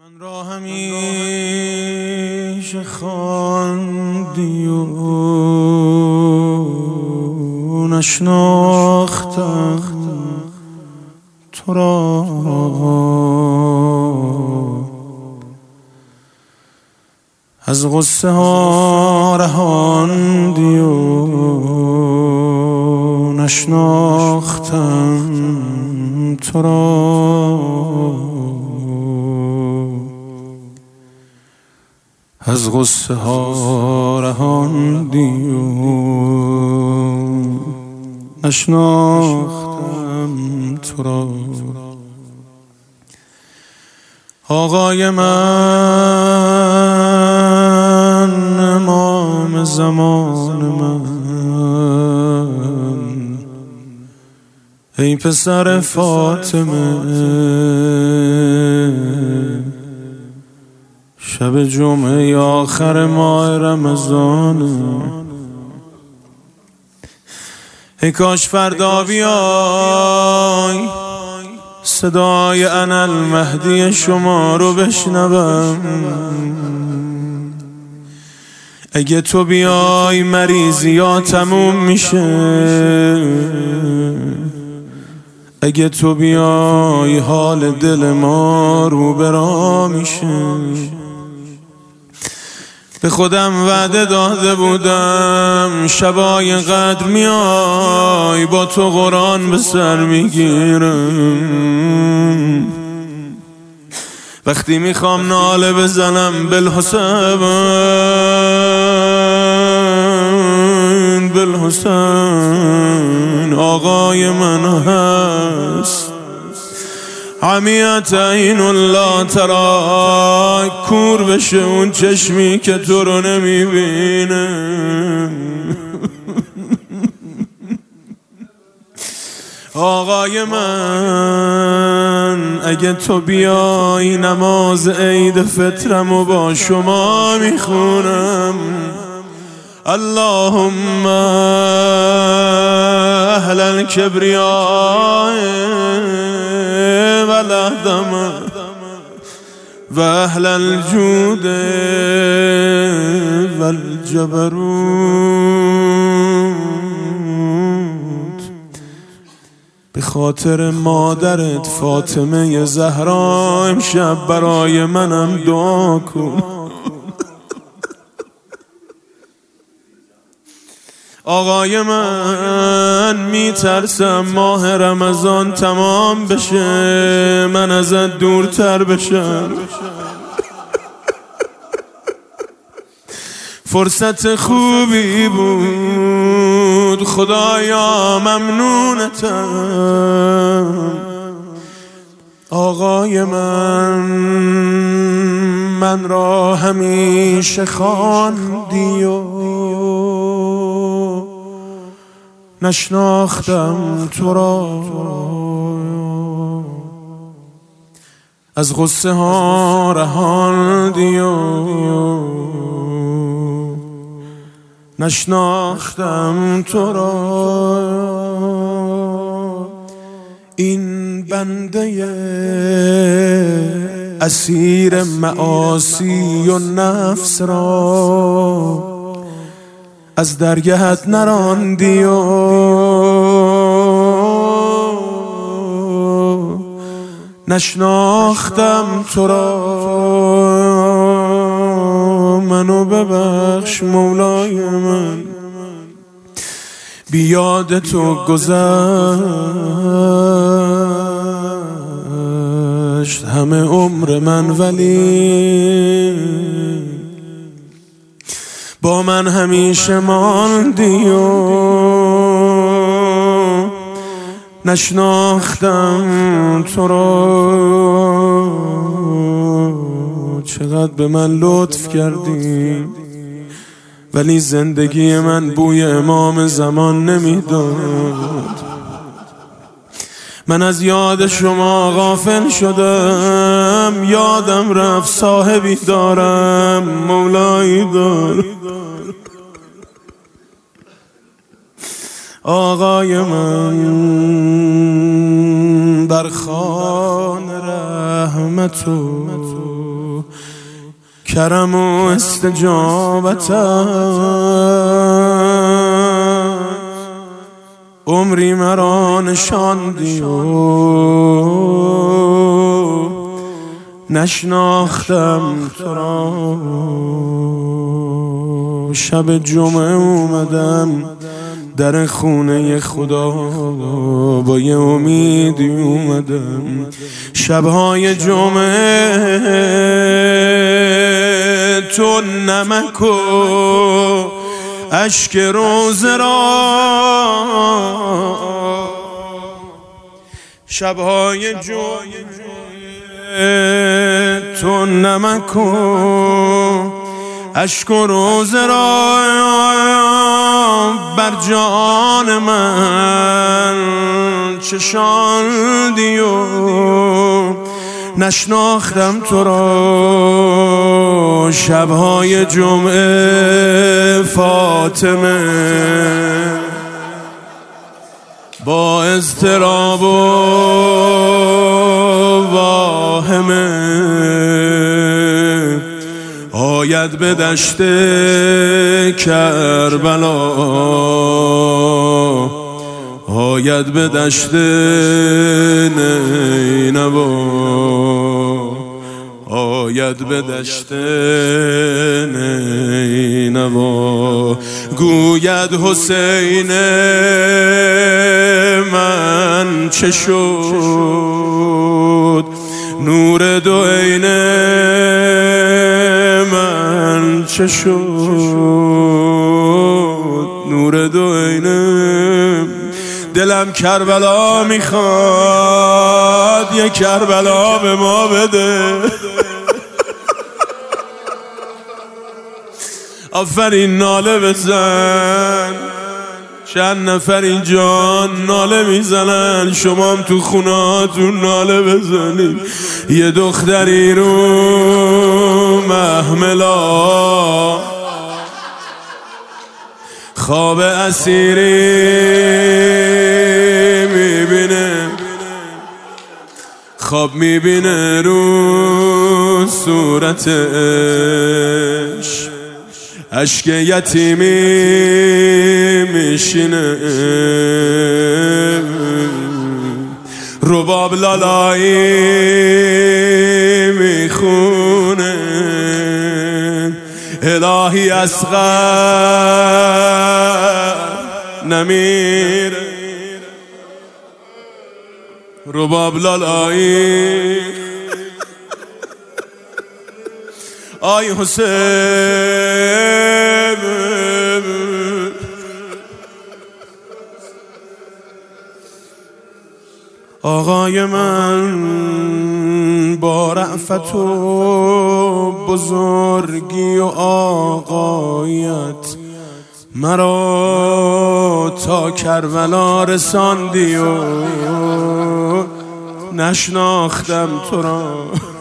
من را همیشه خواندی و نشناختم تو را، از غصه ها رهاندی و نشناختم تو را، از غصه ها رهاندی و نشناختم تو را. آقای من، امام زمان من، ای پسر فاطمه، شب جمعه آخر ماه رمضان، ای کاش فردا بیای صدای انا المهدی شما رو بشنوم. اگه تو بیای مریضی ها تموم میشه، اگه تو بیای حال دل ما رو برا میشه. به خودم وعده داده بودم شبای قدر میای با تو قرآن به سر میگیرم. وقتی میخوام ناله بزنم بالحسین، بالحسین آقای من هست. عمیت عین الله ترا، کور بشه اون چشمی که تو رو نمیبینه. آقای من، اگه تو بیای نماز عید فطرمو با شما میخونم. اللهم اهل الکبریاء والعظمه و اهل الجود والجبروت، به خاطر مادرت فاطمه زهرا امشب برای منم دعا کن. آقای من، میترسم ماه رمضان تمام بشه من ازت دورتر بشم. فرصت خوبی بود خدایا، ممنونتم. آقای من را همیشه خواندی و نشناختم تو را، از غصه ها رهاندی و نشناختم تو را. این بنده اسیر معاصی و نفس را از درگهت نراندی و نشناختم تو را. منو ببخش مولای من، بیاد تو گذشت همه عمر من، ولی با من همیشه ماندی و نشناختم تو را. چقدر به من لطف کردی، ولی زندگی من بوی امام زمان نمیداد. من از یاد شما غافل شدم، یادم رفت صاحبی دارم، مولایی دار. آقای من، در خانه رحمت کرم و استجابتت عمری مرا نشاندی و نشناختم تو را. شب جمعه اومدم در خونه خدا، با یه امیدی اومدم. شبهای جمعه تو نمک و اشک روزه را، شبهای جمعه تو نمک و اشک و روزه را بر جان من چشاندی و نشناختم تو را. شبهای جمعه فاطمه با اضطراب و واهمه آید به دشت کربلا، آید به دشت نینوا، آید به دشت نینوا. گوید حسین من چه شد، نور دو عین من چه شد، نور دو عین. دلم کربلا میخواد، یه کربلا به ما بده. آفرین ناله بزن، چند نفر اینجا ناله میزنن، شما هم تو خونهاتون ناله بزنید. یه دختری رو محملا خواب اسیری میبینه، خواب میبینه رو صورتش اشک یتیمی میشینه. رباب لالایی میخونه، الهی اصغر نمیره. رباب لالایی آی حسین، آقای من با رأفت و بزرگی و آقایت مرا تا کربلا رساندی و نشناختم تو را.